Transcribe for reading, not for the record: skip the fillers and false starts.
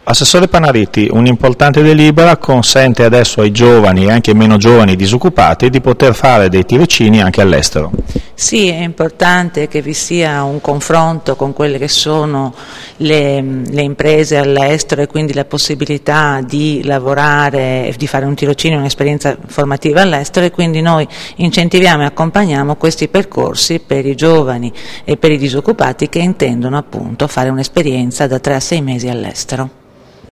Assessore Panariti, un'importante delibera consente adesso ai giovani e anche ai meno giovani disoccupati di poter fare dei tirocini anche all'estero. Sì, è importante che vi sia un confronto con quelle che sono le imprese all'estero e quindi la possibilità di lavorare e di fare un tirocinio, un'esperienza formativa all'estero, e quindi noi incentiviamo e accompagniamo questi percorsi per i giovani e per i disoccupati che intendono appunto fare un'esperienza da 3 a 6 mesi all'estero.